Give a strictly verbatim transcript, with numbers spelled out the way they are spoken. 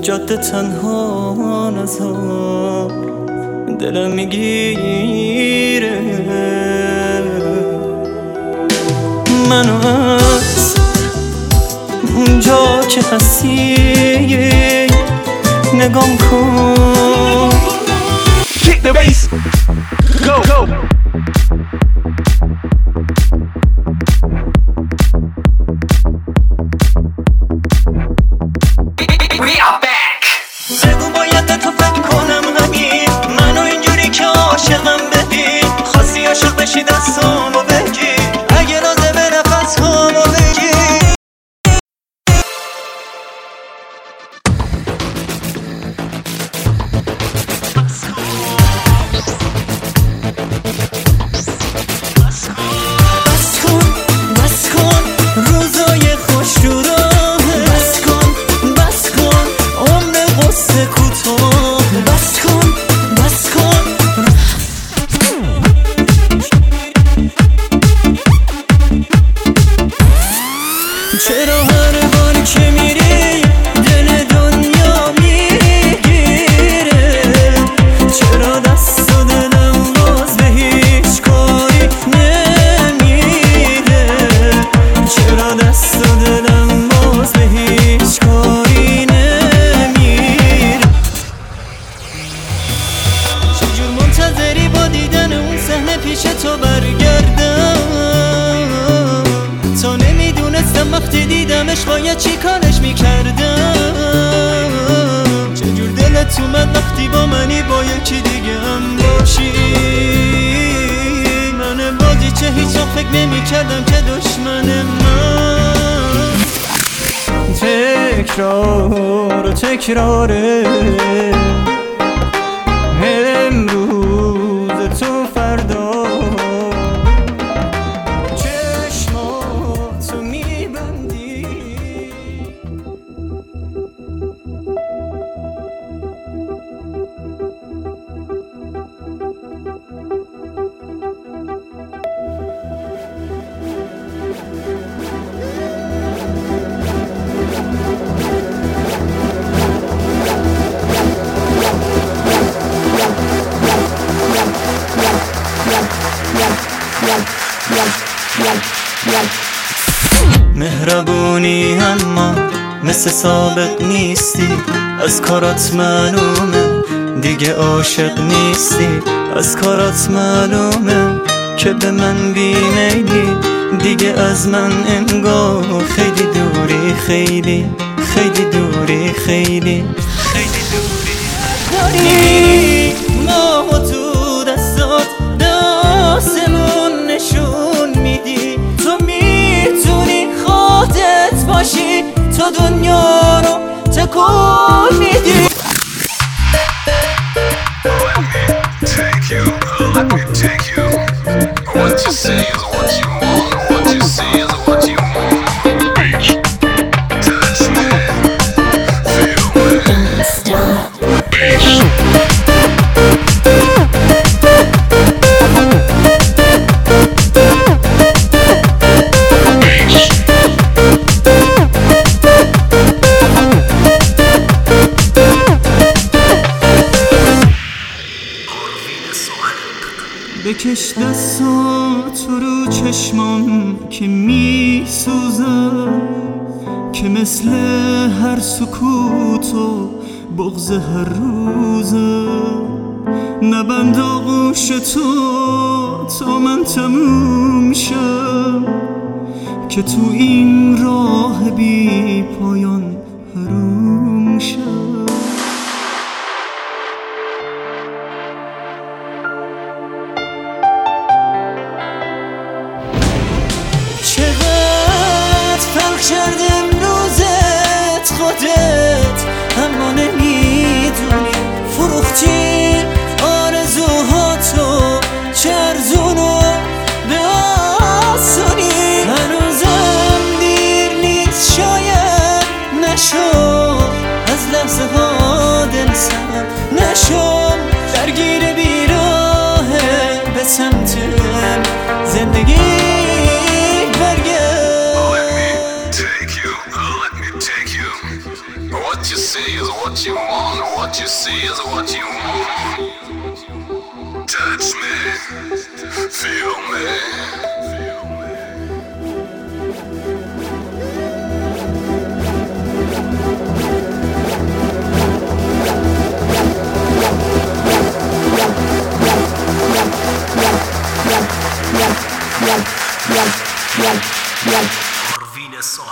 جاده تنها نذار، دلم میگیره منو از اونجا که هستی نگام کن. Kick the bass, go, go. We are back. بگو باید به تو فکر کنم همین، منو اینجوری که عاشقم ببین، خواستی عاشق بشی دستامو بگیر، اگه لازمه نفس هامو بگیر. بس کن بس کن روزای خوش رو راهه، بس کن بس کن عمر قصه کوتاه، بس کن بس کن. چرا هر بار که میری دل دنیا میگیره، چرا دست و دلم باز به هیچ کاری نمیده، چرا دست و دلم باز به هیچ کاری نمیره. چجور منتظری با دیدن اون صحنه پیش تو برگردم، تا نمیدونستم وقتی دیدمش باید چی کارش میکردم. چجور دلت اومد وقتی با منی با یکی دیگه هم باشی، من بازی چه هیچ فکر نمیکردم که دشمن من. تکرار و تکراره امروز تو فردا، چشماتو میبندی مهربونی اما مثل سابق نیستی، از کارات معلومه دیگه عاشق نیستی، از کارات معلومه که به من بیمیلی، دیگه از من انگار خیلی دوری، خیلی خیلی دوری، خیلی خیلی دوری داری. ماهو تو دستات دستمون نشون میدی، تو میتونی خودت باشی، تو دنیا رو تکون میدی. Take you, let me take you. What you say is what you want. What you say is what you want. Beach, touch that, feel it. Beach. بکش دستاتو رو چشمام که میسوزم، که مثل هر سکوت و بغض هر روزم، نبند آغوش تو تا من تموم شم، که تو این راه بی پایان حروم شم. چقدر فرق کرد امروزت خودت، اما نمیدونی فروختی آرزوهاتو چه ارزونو به آسونی. هنوزم دیر نیست شاید نشو، از لحظه ها دل سر نشو، درگیر بیراهه به سمت زندگی. What you say is what what you want, what you see is what you want. Touch me, feel me. Corvina Song.